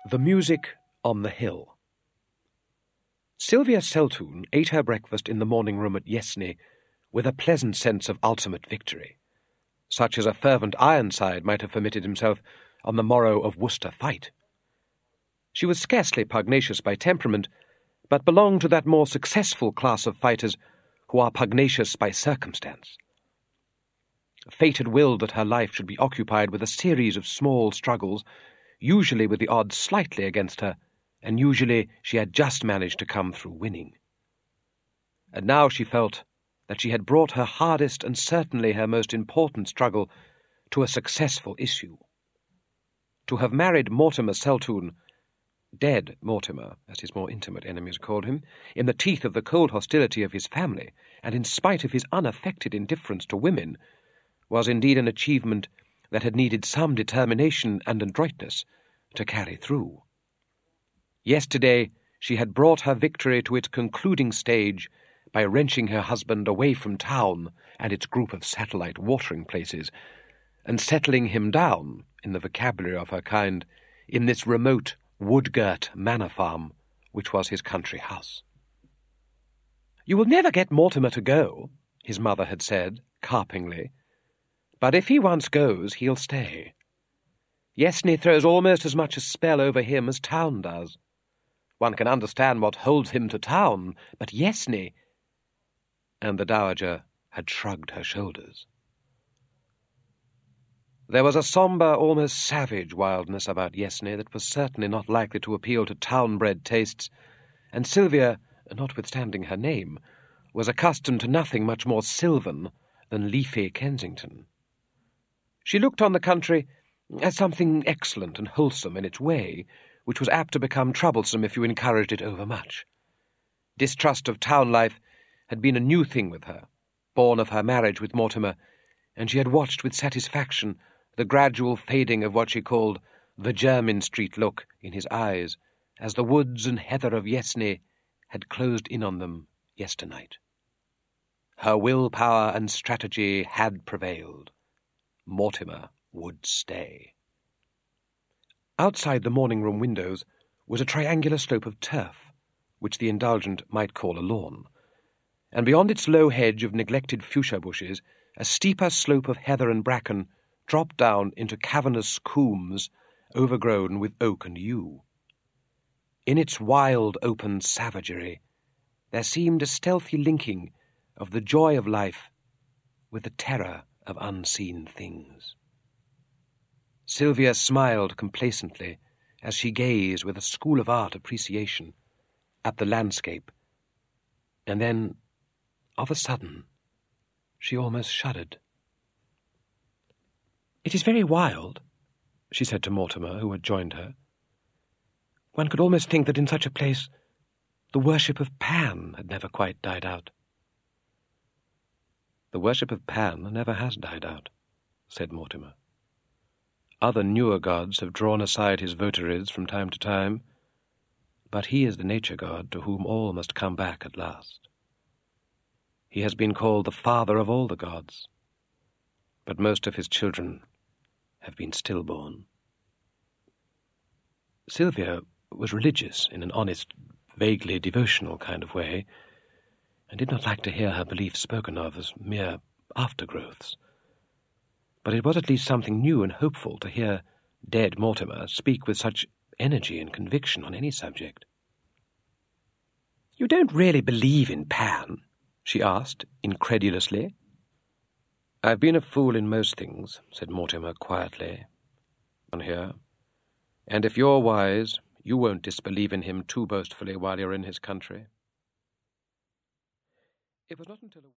The Music on the Hill. Sylvia Seltoun ate her breakfast in the morning room at Yessney with a pleasant sense of ultimate victory, such as a fervent Ironside might have permitted himself on the morrow of Worcester fight. She was scarcely pugnacious by temperament, but belonged to that more successful class of fighters who are pugnacious by circumstance. Fate had willed that her life should be occupied with a series of small struggles, usually with the odds slightly against her, and usually she had just managed to come through winning. And now she felt that she had brought her hardest and certainly her most important struggle to a successful issue. To have married Mortimer Seltoun, dead Mortimer, as his more intimate enemies called him, in the teeth of the cold hostility of his family, and in spite of his unaffected indifference to women, was indeed an achievement that had needed some determination and adroitness to carry through. Yesterday she had brought her victory to its concluding stage by wrenching her husband away from town and its group of satellite watering places, and settling him down, in the vocabulary of her kind, in this remote, wood-girt manor farm, which was his country house. "You will never get Mortimer to go," his mother had said, carpingly, "but if he once goes, he'll stay. Yessney throws almost as much a spell over him as town does. One can understand what holds him to town, but Yessney—" And the dowager had shrugged her shoulders. There was a sombre, almost savage wildness about Yessney that was certainly not likely to appeal to town-bred tastes, and Sylvia, notwithstanding her name, was accustomed to nothing much more sylvan than leafy Kensington. She looked on the country as something excellent and wholesome in its way, which was apt to become troublesome if you encouraged it overmuch. Distrust of town life had been a new thing with her, born of her marriage with Mortimer, and she had watched with satisfaction the gradual fading of what she called the Jermyn Street look in his eyes, as the woods and heather of Yessney had closed in on them yesternight. Her will-power and strategy had prevailed. Mortimer would stay. Outside the morning-room windows was a triangular slope of turf, which the indulgent might call a lawn, and beyond its low hedge of neglected fuchsia bushes, a steeper slope of heather and bracken dropped down into cavernous combes overgrown with oak and yew. In its wild, open savagery, there seemed a stealthy linking of the joy of life with the terror of unseen things. Sylvia smiled complacently as she gazed with a School of Art appreciation at the landscape, and then, of a sudden, she almost shuddered. "It is very wild," she said to Mortimer, who had joined her. "One could almost think that in such a place the worship of Pan had never quite died out." "The worship of Pan never has died out," said Mortimer. "Other newer gods have drawn aside his votaries from time to time, but he is the nature god to whom all must come back at last. He has been called the father of all the gods, but most of his children have been stillborn." Sylvia was religious in an honest, vaguely devotional kind of way, and did not like to hear her beliefs spoken of as mere aftergrowths. But it was at least something new and hopeful to hear dead Mortimer speak with such energy and conviction on any subject. "You don't really believe in Pan?" she asked, incredulously. "I've been a fool in most things," said Mortimer quietly, "on here, and if you're wise, you won't disbelieve in him too boastfully while you're in his country." It was not until